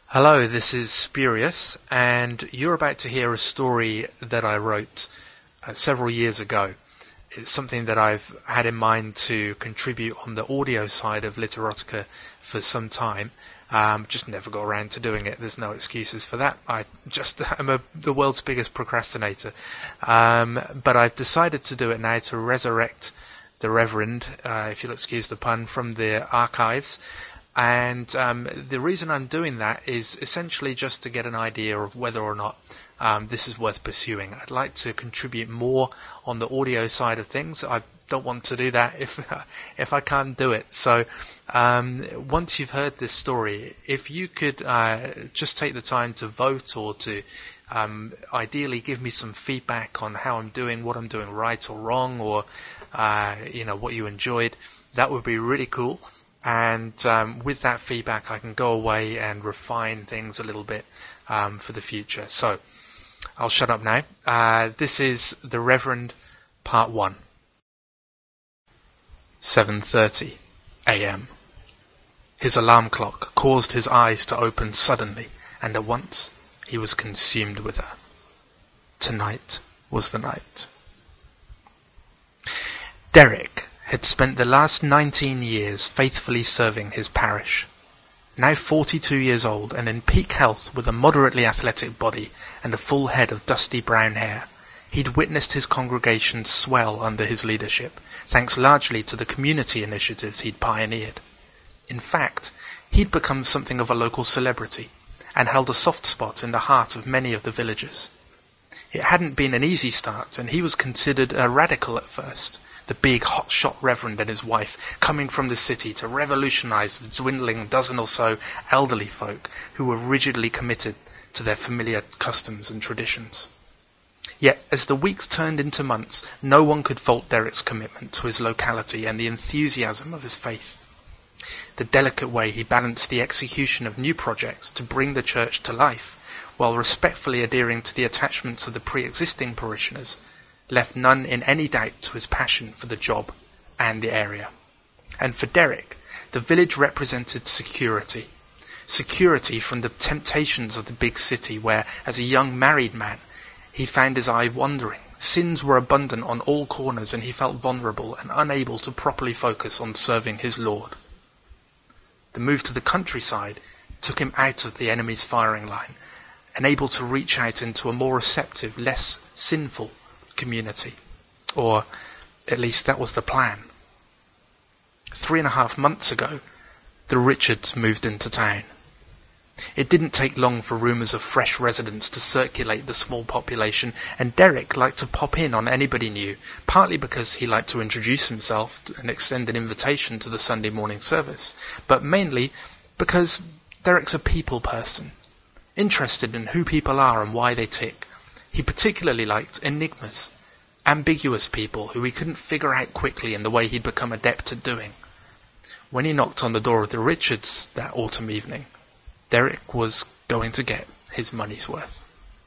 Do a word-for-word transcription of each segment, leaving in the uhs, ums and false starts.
Hello, this is Spurious, and you're about to hear a story that I wrote uh, several years ago. It's something that I've had in mind to contribute on the audio side of Literotica for some time. Um, just never got around to doing it. There's no excuses for that. I just am a, the world's biggest procrastinator. Um, but I've decided to do it now to resurrect the Reverend, uh, if you'll excuse the pun, from the archives. And um, the reason I'm doing that is essentially just to get an idea of whether or not um, this is worth pursuing. I'd like to contribute more on the audio side of things. I don't want to do that if if I can't do it. So um, once you've heard this story, if you could uh, just take the time to vote or to um, ideally give me some feedback on how I'm doing, what I'm doing right or wrong, or uh, you know what you enjoyed, that would be really cool. And um, with that feedback, I can go away and refine things a little bit um, for the future. So I'll shut up now. Uh, this is The Reverend, Part one. seven thirty a m His alarm clock caused his eyes to open suddenly, and at once he was consumed with her. Tonight was the night. Derek had spent the last nineteen years faithfully serving his parish. Now forty-two years old and in peak health with a moderately athletic body and a full head of dusty brown hair, he'd witnessed his congregation swell under his leadership, thanks largely to the community initiatives he'd pioneered. In fact, he'd become something of a local celebrity and held a soft spot in the heart of many of the villagers. It hadn't been an easy start, and he was considered a radical at first, the big hotshot Reverend and his wife coming from the city to revolutionize the dwindling dozen or so elderly folk who were rigidly committed to their familiar customs and traditions. Yet, as the weeks turned into months, no one could fault Derek's commitment to his locality and the enthusiasm of his faith. The delicate way he balanced the execution of new projects to bring the church to life, while respectfully adhering to the attachments of the pre-existing parishioners, left none in any doubt to his passion for the job and the area. And for Derek, the village represented security. Security from the temptations of the big city where, as a young married man, he found his eye wandering. Sins were abundant on all corners and he felt vulnerable and unable to properly focus on serving his Lord. The move to the countryside took him out of the enemy's firing line and able to reach out into a more receptive, less sinful community, or at least that was the plan. Three and a half months ago, the Richards moved into town. It didn't take long for rumours of fresh residents to circulate the small population, and Derek liked to pop in on anybody new, partly because he liked to introduce himself and extend an invitation to the Sunday morning service, but mainly because Derek's a people person, interested in who people are and why they tick. He particularly liked enigmas, ambiguous people who he couldn't figure out quickly in the way he'd become adept at doing. When he knocked on the door of the Richards that autumn evening, Derek was going to get his money's worth.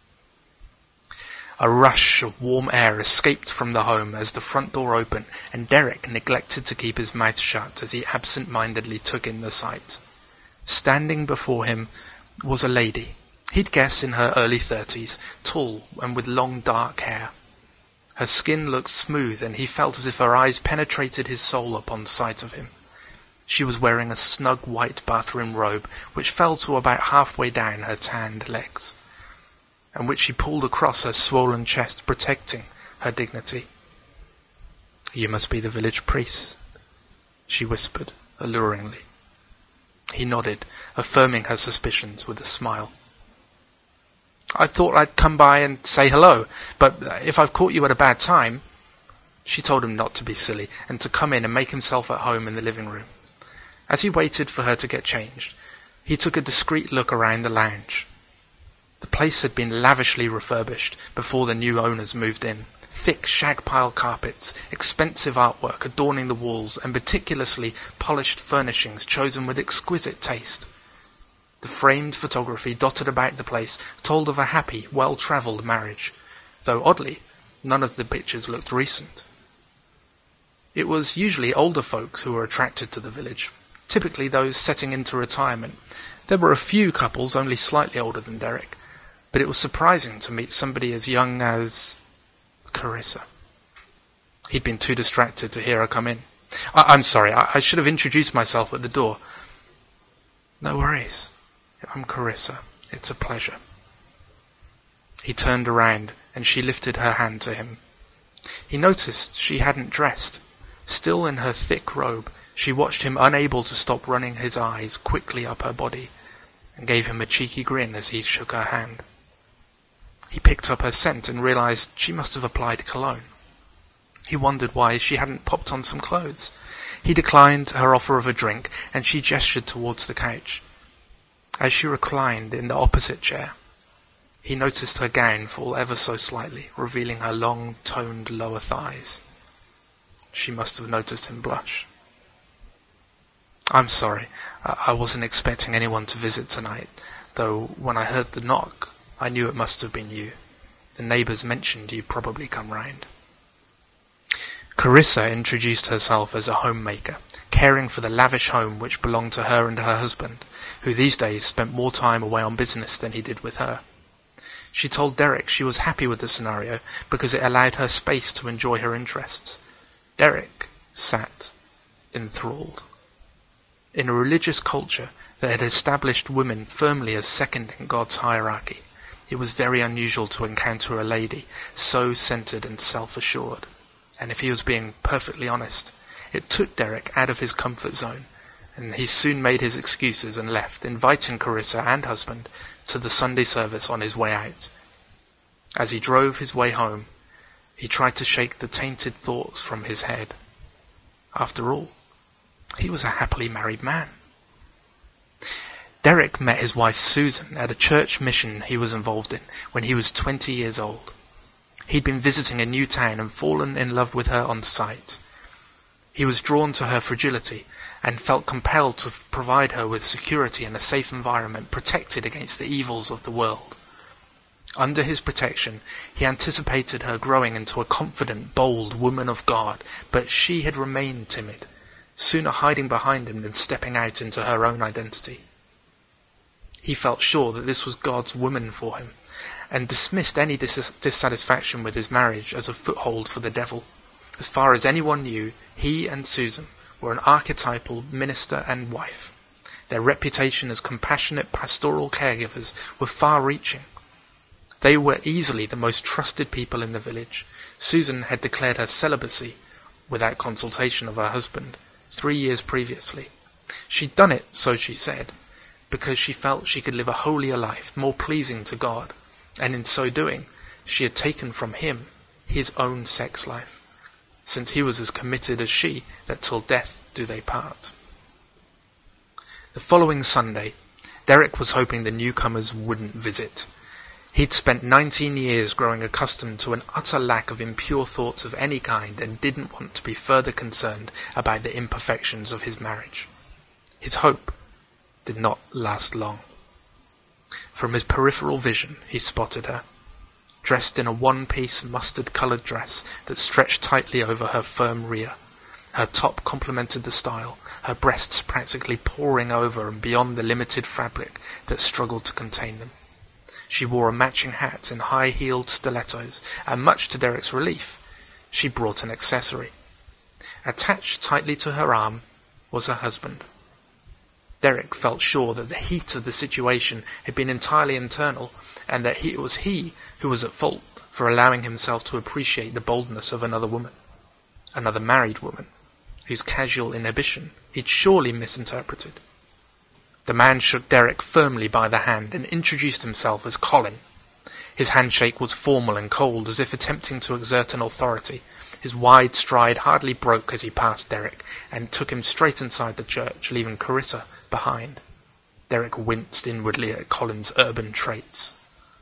A rush of warm air escaped from the home as the front door opened, and Derek neglected to keep his mouth shut as he absent-mindedly took in the sight. Standing before him was a lady. He'd guess in her early thirties, tall and with long dark hair. Her skin looked smooth, and he felt as if her eyes penetrated his soul upon sight of him. She was wearing a snug white bathroom robe, which fell to about halfway down her tanned legs, and which she pulled across her swollen chest, protecting her dignity. "You must be the village priest," she whispered alluringly. He nodded, affirming her suspicions with a smile. "I thought I'd come by and say hello, but if I've caught you at a bad time—" She told him not to be silly, and to come in and make himself at home in the living room. As he waited for her to get changed, he took a discreet look around the lounge. The place had been lavishly refurbished before the new owners moved in. Thick shag-pile carpets, expensive artwork adorning the walls, and meticulously polished furnishings chosen with exquisite taste. The framed photography dotted about the place told of a happy, well-travelled marriage, though oddly, none of the pictures looked recent. It was usually older folks who were attracted to the village, typically those setting into retirement, There were a few couples only slightly older than Derek, but it was surprising to meet somebody as young as Carissa. He'd been too distracted to hear her come in. I- I'm sorry, I-, I should have introduced myself at the door. No worries. I'm Carissa. It's a pleasure. He turned around, and she lifted her hand to him. He noticed she hadn't dressed. Still in her thick robe, she watched him, unable to stop running his eyes quickly up her body, and gave him a cheeky grin as he shook her hand. He picked up her scent and realized she must have applied cologne. He wondered why she hadn't popped on some clothes. He declined her offer of a drink, and she gestured towards the couch. As she reclined in the opposite chair, he noticed her gown fall ever so slightly, revealing her long, toned lower thighs. She must have noticed him blush. I'm sorry, I wasn't expecting anyone to visit tonight, though when I heard the knock, I knew it must have been you. The neighbours mentioned you'd probably come round. Carissa introduced herself as a homemaker, caring for the lavish home which belonged to her and her husband, who these days spent more time away on business than he did with her. She told Derek she was happy with the scenario because it allowed her space to enjoy her interests. Derek sat enthralled. In a religious culture that had established women firmly as second in God's hierarchy, it was very unusual to encounter a lady so centered and self-assured. And if he was being perfectly honest, it took Derek out of his comfort zone, and he soon made his excuses and left, inviting Carissa and husband to the Sunday service on his way out. As he drove his way home, he tried to shake the tainted thoughts from his head. After all, he was a happily married man. Derek met his wife Susan at a church mission he was involved in when he was twenty years old. He'd been visiting a new town and fallen in love with her on sight. He was drawn to her fragility and felt compelled to provide her with security and a safe environment protected against the evils of the world. Under his protection, he anticipated her growing into a confident, bold woman of God, but she had remained timid, sooner hiding behind him than stepping out into her own identity. He felt sure that this was God's woman for him, and dismissed any dis- dissatisfaction with his marriage as a foothold for the devil. As far as anyone knew, he and Susan were an archetypal minister and wife. Their reputation as compassionate pastoral caregivers were far-reaching. They were easily the most trusted people in the village. Susan had declared her celibacy, without consultation of her husband, three years previously. She'd done it, so she said, because she felt she could live a holier life, more pleasing to God, and in so doing, she had taken from him his own sex life, since he was as committed as she that till death do they part. The following Sunday, Derek was hoping the newcomers wouldn't visit. He'd spent nineteen years growing accustomed to an utter lack of impure thoughts of any kind and didn't want to be further concerned about the imperfections of his marriage. His hope did not last long. From his peripheral vision, he spotted her, dressed in a one-piece mustard-coloured dress that stretched tightly over her firm rear. Her top complemented the style, her breasts practically pouring over and beyond the limited fabric that struggled to contain them. She wore a matching hat and high-heeled stilettos, and much to Derek's relief, she brought an accessory. Attached tightly to her arm was her husband. Derek felt sure that the heat of the situation had been entirely internal, and that he, it was he who was at fault for allowing himself to appreciate the boldness of another woman, another married woman, whose casual inhibition he'd surely misinterpreted. The man shook Derek firmly by the hand and introduced himself as Colin. His handshake was formal and cold, as if attempting to exert an authority. His wide stride hardly broke as he passed Derek, and took him straight inside the church, leaving Carissa behind. Derek winced inwardly at Colin's urban traits.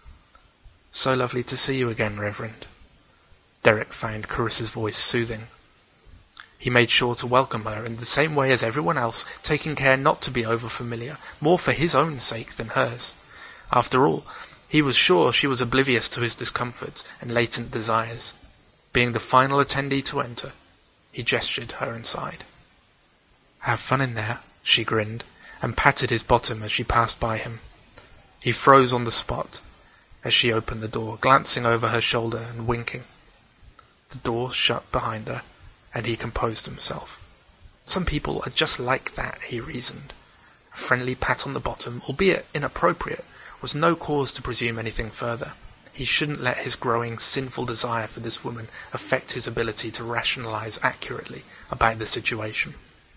"So lovely to see you again, Reverend." Derek found Carissa's voice soothing. He made sure to welcome her in the same way as everyone else, taking care not to be over-familiar, more for his own sake than hers. After all, he was sure she was oblivious to his discomforts and latent desires. Being the final attendee to enter, he gestured her inside. "Have fun in there," she grinned, and patted his bottom as she passed by him. He froze on the spot as she opened the door, glancing over her shoulder and winking. The door shut behind her, and he composed himself. Some people are just like that, he reasoned. A friendly pat on the bottom, albeit inappropriate, was no cause to presume anything further. He shouldn't let his growing sinful desire for this woman affect his ability to rationalize accurately about the situation.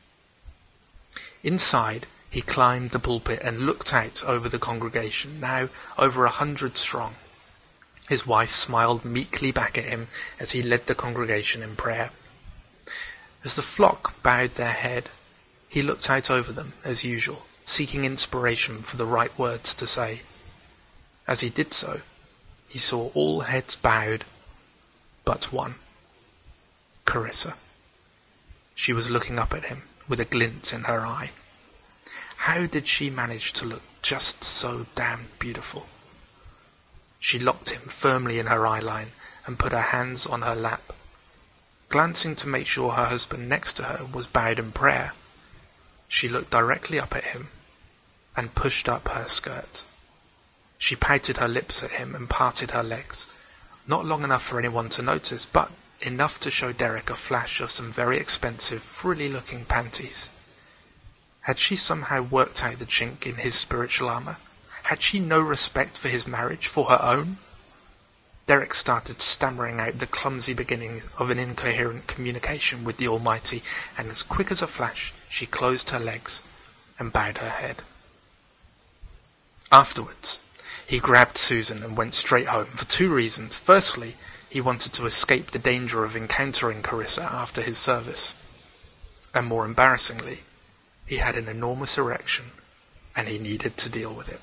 Inside, he climbed the pulpit and looked out over the congregation, now over a hundred strong. His wife smiled meekly back at him as he led the congregation in prayer. As the flock bowed their head, he looked out over them as usual, seeking inspiration for the right words to say. As he did so, he saw all heads bowed but one. Carissa. She was looking up at him with a glint in her eye. How did she manage to look just so damn beautiful? She locked him firmly in her eye line and put her hands on her lap. Glancing to make sure her husband next to her was bowed in prayer, she looked directly up at him and pushed up her skirt. She pouted her lips at him and parted her legs, not long enough for anyone to notice, but enough to show Derek a flash of some very expensive, frilly-looking panties. Had she somehow worked out the chink in his spiritual armour? Had she no respect for his marriage, for her own? Derek started stammering out the clumsy beginning of an incoherent communication with the Almighty, and as quick as a flash she closed her legs and bowed her head. Afterwards, he grabbed Susan and went straight home for two reasons. Firstly, he wanted to escape the danger of encountering Carissa after his service. And more embarrassingly, he had an enormous erection, and he needed to deal with it.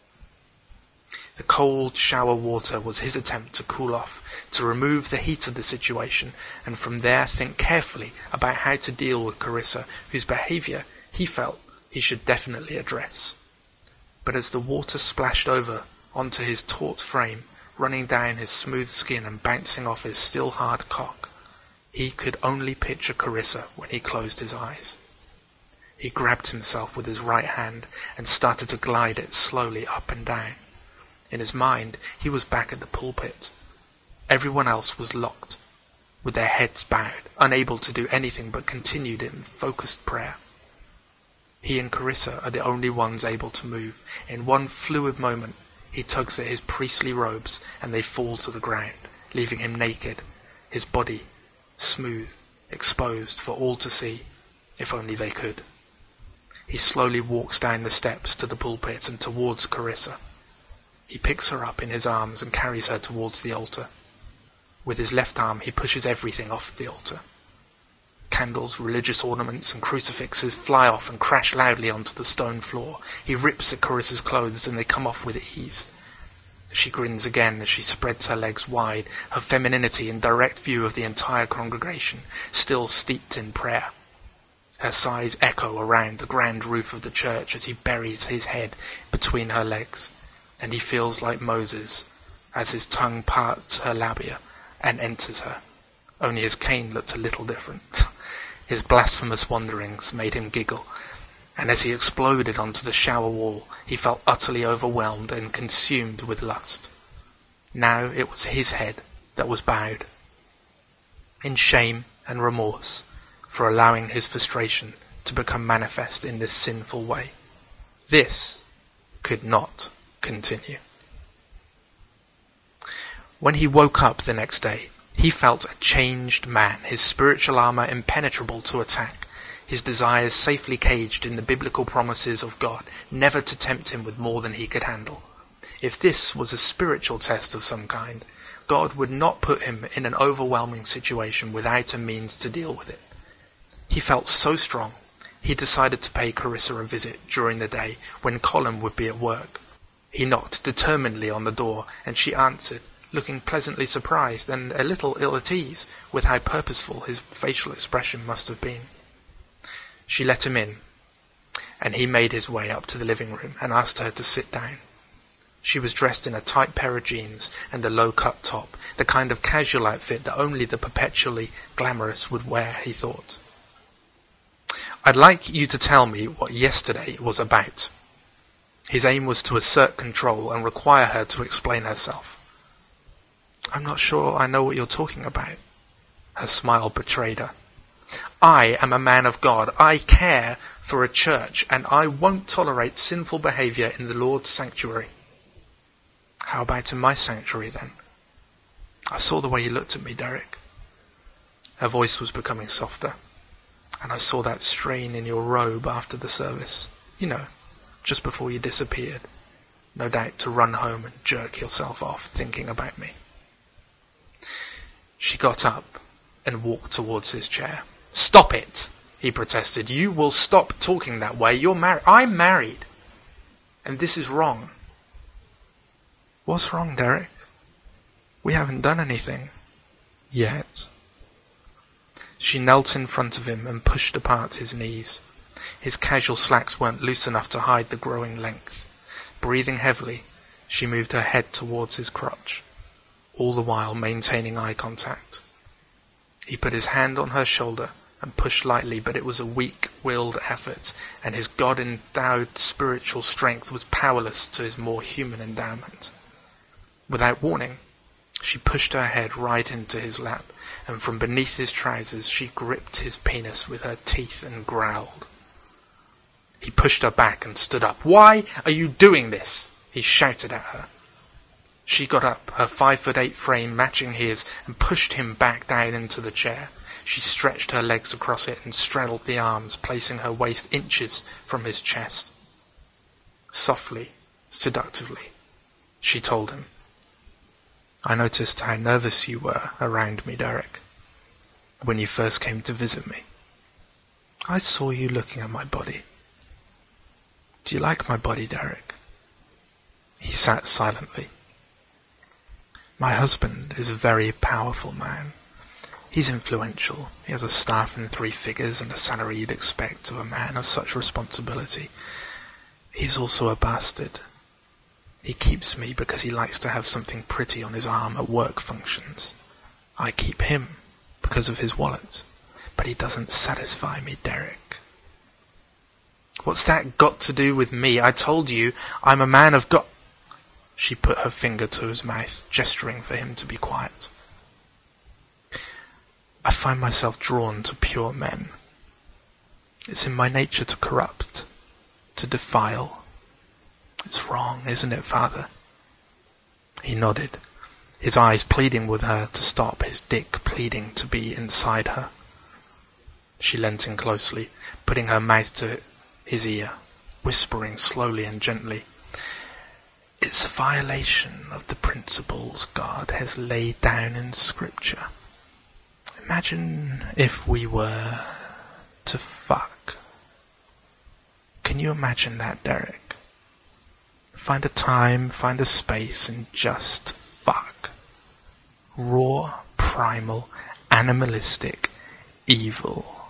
The cold shower water was his attempt to cool off, to remove the heat of the situation, and from there think carefully about how to deal with Carissa, whose behaviour he felt he should definitely address. But as the water splashed over onto his taut frame, running down his smooth skin and bouncing off his still hard cock, he could only picture Carissa when he closed his eyes. He grabbed himself with his right hand and started to glide it slowly up and down. In his mind, he was back at the pulpit. Everyone else was locked, with their heads bowed, unable to do anything but continued in focused prayer. He and Carissa are the only ones able to move. In one fluid moment, he tugs at his priestly robes, and they fall to the ground, leaving him naked, his body smooth, exposed for all to see, if only they could. He slowly walks down the steps to the pulpit and towards Carissa. He picks her up in his arms and carries her towards the altar. With his left arm he pushes everything off the altar. Candles, religious ornaments and crucifixes fly off and crash loudly onto the stone floor. He rips at Carissa's clothes and they come off with ease. She grins again as she spreads her legs wide, her femininity in direct view of the entire congregation, still steeped in prayer. Her sighs echo around the grand roof of the church as he buries his head between her legs, and he feels like Moses as his tongue parts her labia and enters her. Only his cane looked a little different. His blasphemous wanderings made him giggle, and as he exploded onto the shower wall, he felt utterly overwhelmed and consumed with lust. Now it was his head that was bowed. In shame and remorse for allowing his frustration to become manifest in this sinful way. This could not continue. When he woke up the next day, he felt a changed man, his spiritual armour impenetrable to attack, his desires safely caged in the biblical promises of God, never to tempt him with more than he could handle. If this was a spiritual test of some kind, God would not put him in an overwhelming situation without a means to deal with it. He felt so strong, he decided to pay Carissa a visit during the day when Colin would be at work. He knocked determinedly on the door, and she answered, looking pleasantly surprised and a little ill at ease with how purposeful his facial expression must have been. She let him in, and he made his way up to the living room and asked her to sit down. She was dressed in a tight pair of jeans and a low-cut top, the kind of casual outfit that only the perpetually glamorous would wear, he thought. I'd like you to tell me what yesterday was about. His aim was to assert control and require her to explain herself. I'm not sure I know what you're talking about. Her smile betrayed her. I am a man of God. I care for a church, and I won't tolerate sinful behaviour in the Lord's sanctuary. How about in my sanctuary, then? I saw the way you looked at me, Derek. Her voice was becoming softer, and I saw that strain in your robe after the service. You know, just before you disappeared. No doubt to run home and jerk yourself off thinking about me. She got up and walked towards his chair. Stop it, he protested. You will stop talking that way. You're married. I'm married. And this is wrong. What's wrong, Derek? We haven't done anything. Yet. She knelt in front of him and pushed apart his knees. His casual slacks weren't loose enough to hide the growing length. Breathing heavily, she moved her head towards his crotch, all the while maintaining eye contact. He put his hand on her shoulder and pushed lightly, but it was a weak-willed effort, and his God-endowed spiritual strength was powerless to his more human endowment. Without warning, she pushed her head right into his lap, and from beneath his trousers she gripped his penis with her teeth and growled. He pushed her back and stood up. Why are you doing this? He shouted at her. She got up, her five-foot-eight frame matching his, and pushed him back down into the chair. She stretched her legs across it and straddled the arms, placing her waist inches from his chest. Softly, seductively, she told him, I noticed how nervous you were around me, Derek, when you first came to visit me. I saw you looking at my body. Do you like my body, Derek? He sat silently. My husband is a very powerful man. He's influential. He has a staff in three figures and a salary you'd expect of a man of such responsibility. He's also a bastard. He keeps me because he likes to have something pretty on his arm at work functions. I keep him because of his wallet. But he doesn't satisfy me, Derek. What's that got to do with me? I told you I'm a man of God. She put her finger to his mouth, gesturing for him to be quiet. I find myself drawn to pure men. It's in my nature to corrupt, to defile. It's wrong, isn't it, Father? He nodded, his eyes pleading with her to stop, his dick pleading to be inside her. She leant in closely, putting her mouth to his ear, whispering slowly and gently, It's a violation of the principles God has laid down in Scripture. Imagine if we were to fuck. Can you imagine that, Derek? Find a time, find a space, and just fuck. Raw, primal, animalistic, evil.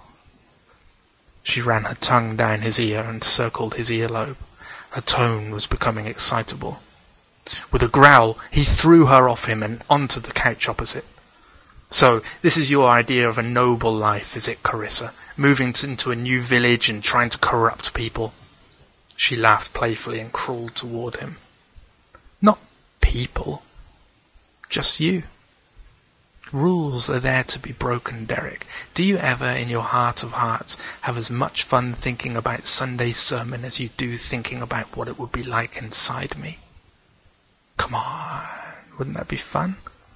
She ran her tongue down his ear and circled his earlobe. Her tone was becoming excitable. With a growl, he threw her off him and onto the couch opposite. So, this is your idea of a noble life, is it, Carissa? Moving into a new village and trying to corrupt people? She laughed playfully and crawled toward him. Not people. Just you. Rules are there to be broken, Derek. Do you ever, in your heart of hearts, have as much fun thinking about Sunday's sermon as you do thinking about what it would be like inside me? Come on, wouldn't that be fun?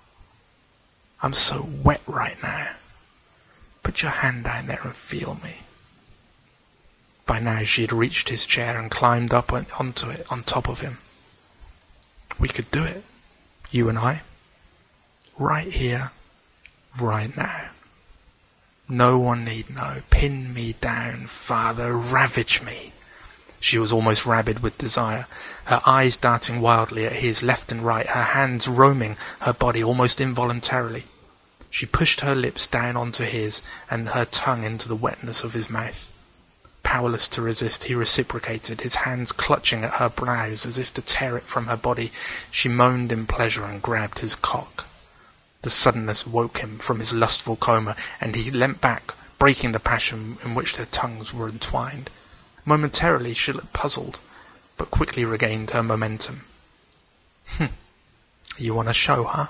I'm so wet right now. Put your hand down there and feel me. By now she had reached his chair and climbed up on, onto it on top of him. We could do it, you and I. Right here, right now. No one need know. Pin me down, Father, ravage me. She was almost rabid with desire, her eyes darting wildly at his left and right, her hands roaming her body almost involuntarily. She pushed her lips down onto his and her tongue into the wetness of his mouth. Powerless to resist, he reciprocated, his hands clutching at her blouse as if to tear it from her body. She moaned in pleasure and grabbed his cock. The suddenness woke him from his lustful coma, and he leant back breaking the passion in which their tongues were entwined. Momentarily she looked puzzled, but quickly regained her momentum. Hm. You want a show, huh?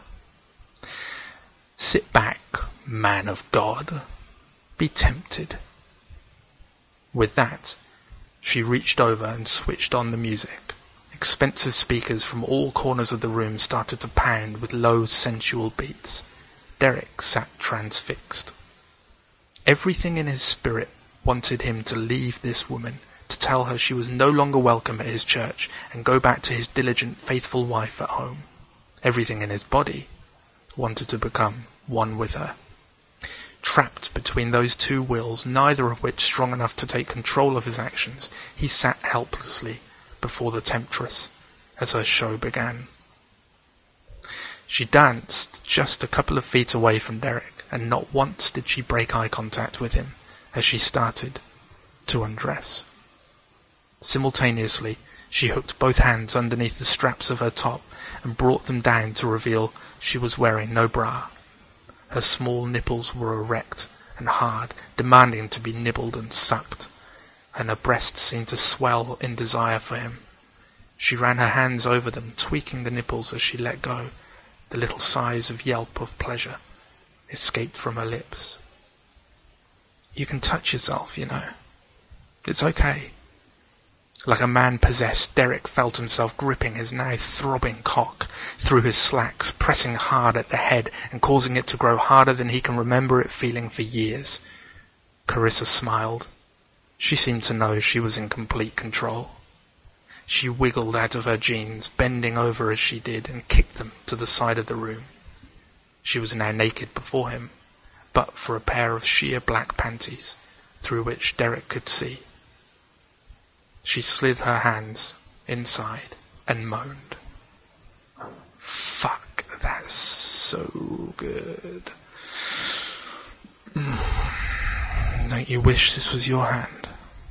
Sit back, man of God. Be tempted. With that, she reached over and switched on the music. Expensive speakers from all corners of the room started to pound with low, sensual beats. Derek sat transfixed. Everything in his spirit wanted him to leave this woman, to tell her she was no longer welcome at his church, and go back to his diligent, faithful wife at home. Everything in his body wanted to become one with her. Trapped between those two wills, neither of which strong enough to take control of his actions, he sat helplessly before the temptress as her show began. She danced just a couple of feet away from Derek, and not once did she break eye contact with him as she started to undress. Simultaneously, she hooked both hands underneath the straps of her top and brought them down to reveal she was wearing no bra. Her small nipples were erect and hard, demanding to be nibbled and sucked, and her breasts seemed to swell in desire for him. She ran her hands over them, tweaking the nipples as she let go. The little sighs of yelp of pleasure escaped from her lips. You can touch yourself, you know. It's okay. Like a man possessed, Derek felt himself gripping his now throbbing cock through his slacks, pressing hard at the head and causing it to grow harder than he can remember it feeling for years. Carissa smiled. She seemed to know she was in complete control. She wiggled out of her jeans, bending over as she did, and kicked them to the side of the room. She was now naked before him, but for a pair of sheer black panties, through which Derek could see. She slid her hands inside and moaned. Fuck, that's so good. Don't you wish this was your hand?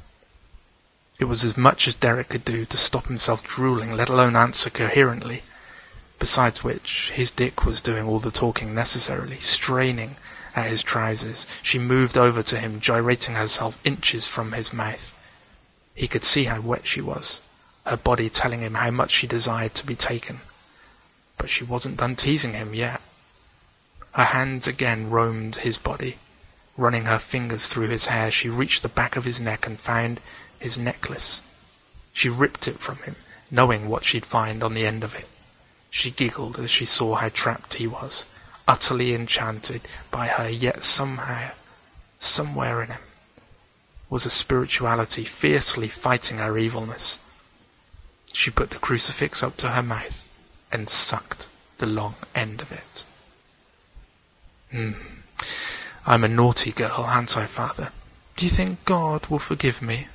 It was as much as Derek could do to stop himself drooling, let alone answer coherently. Besides which, his dick was doing all the talking necessarily, straining at his trousers. She moved over to him, gyrating herself inches from his mouth. He could see how wet she was, her body telling him how much she desired to be taken. But she wasn't done teasing him yet. Her hands again roamed his body. Running her fingers through his hair, she reached the back of his neck and found his necklace. She ripped it from him, knowing what she'd find on the end of it. She giggled as she saw how trapped he was, utterly enchanted by her, yet somehow, somewhere in him, was a spirituality fiercely fighting her evilness. She put the crucifix up to her mouth and sucked the long end of it. Hmm. I'm a naughty girl, aren't I, Father? Do you think God will forgive me?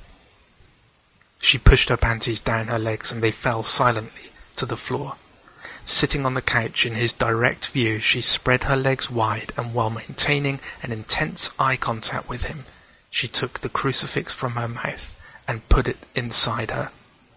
She pushed her panties down her legs and they fell silently to the floor. Sitting on the couch in his direct view, she spread her legs wide and while maintaining an intense eye contact with him, she took the crucifix from her mouth and put it inside her.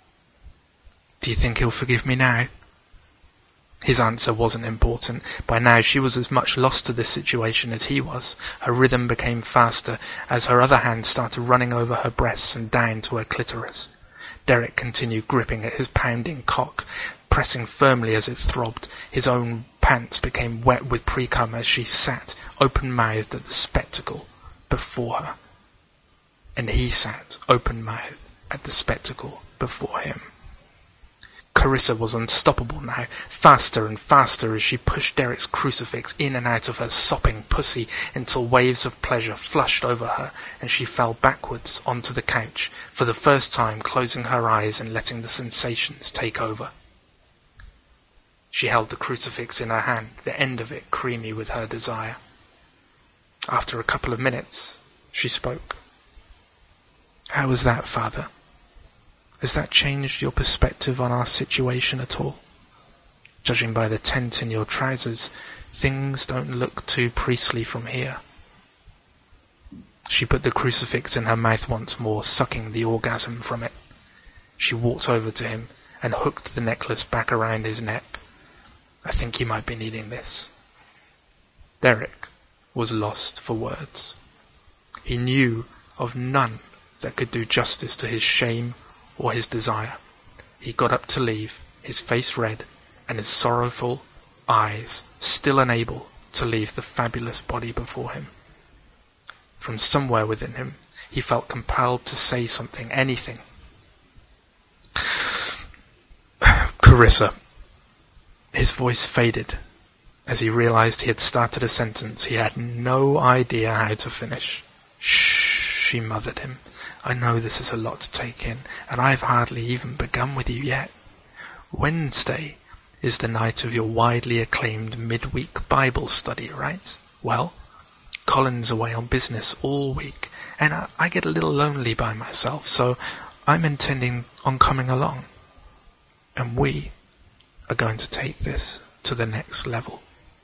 Do you think he'll forgive me now? His answer wasn't important. By now she was as much lost to this situation as he was. Her rhythm became faster as her other hand started running over her breasts and down to her clitoris. Derek continued gripping at his pounding cock, pressing firmly as it throbbed. His own pants became wet with pre-cum as she sat, open-mouthed at the spectacle before her. And he sat, open-mouthed, at the spectacle before him. Carissa was unstoppable now, faster and faster as she pushed Derek's crucifix in and out of her sopping pussy until waves of pleasure flushed over her and she fell backwards onto the couch, for the first time closing her eyes and letting the sensations take over. She held the crucifix in her hand, the end of it creamy with her desire. After a couple of minutes, she spoke. How was that, Father? Has that changed your perspective on our situation at all? Judging by the tent in your trousers, things don't look too priestly from here. She put the crucifix in her mouth once more, sucking the orgasm from it. She walked over to him and hooked the necklace back around his neck. I think you might be needing this. Derek was lost for words. He knew of none that could do justice to his shame or his desire. He got up to leave, his face red, and his sorrowful eyes still unable to leave the fabulous body before him. From somewhere within him, he felt compelled to say something, anything. Carissa. His voice faded as he realized he had started a sentence he had no idea how to finish. Shh, she mothered him. I know this is a lot to take in, and I've hardly even begun with you yet. Wednesday is the night of your widely acclaimed midweek Bible study, right? Well, Colin's away on business all week, and I, I get a little lonely by myself, so I'm intending on coming along. And we are going to take this to the next level.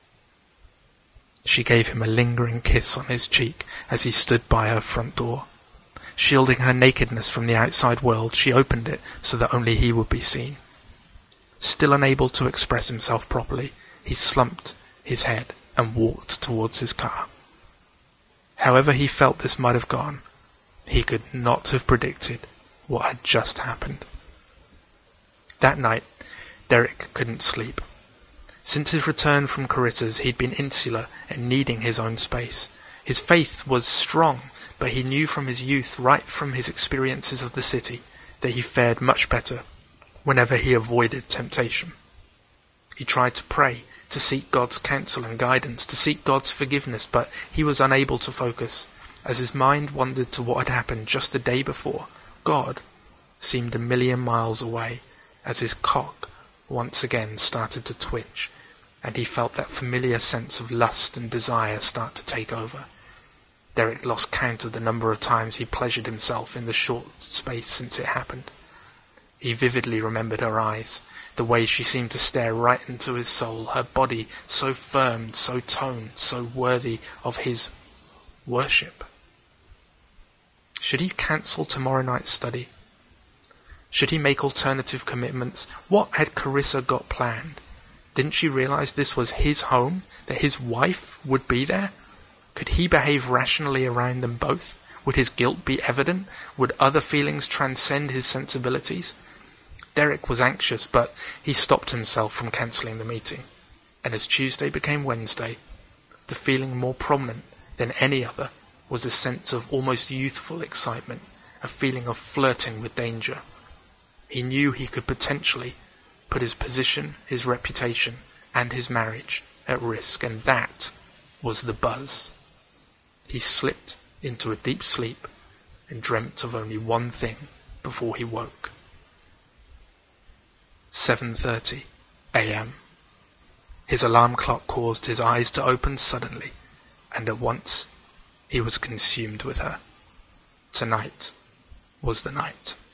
She gave him a lingering kiss on his cheek as he stood by her front door. Shielding her nakedness from the outside world, she opened it so that only he would be seen. Still unable to express himself properly, he slumped his head and walked towards his car. However he felt this might have gone, he could not have predicted what had just happened. That night, Derek couldn't sleep. Since his return from Carissa's, he'd been insular and needing his own space. His faith was strong, but he knew from his youth, right from his experiences of the city, that he fared much better whenever he avoided temptation. He tried to pray, to seek God's counsel and guidance, to seek God's forgiveness, but he was unable to focus. As his mind wandered to what had happened just the day before, God seemed a million miles away, as his cock once again started to twitch, and he felt that familiar sense of lust and desire start to take over. Derek lost count of the number of times he pleasured himself in the short space since it happened. He vividly remembered her eyes, the way she seemed to stare right into his soul, her body so firm, so toned, so worthy of his worship. Should he cancel tomorrow night's study? Should he make alternative commitments? What had Carissa got planned? Didn't she realize this was his home, that his wife would be there? Could he behave rationally around them both? Would his guilt be evident? Would other feelings transcend his sensibilities? Derek was anxious, but he stopped himself from cancelling the meeting. And as Tuesday became Wednesday, the feeling more prominent than any other was a sense of almost youthful excitement, a feeling of flirting with danger. He knew he could potentially put his position, his reputation, and his marriage at risk, and that was the buzz. He slipped into a deep sleep and dreamt of only one thing before he woke. seven thirty a m His alarm clock caused his eyes to open suddenly, and at once he was consumed with her. Tonight was the night.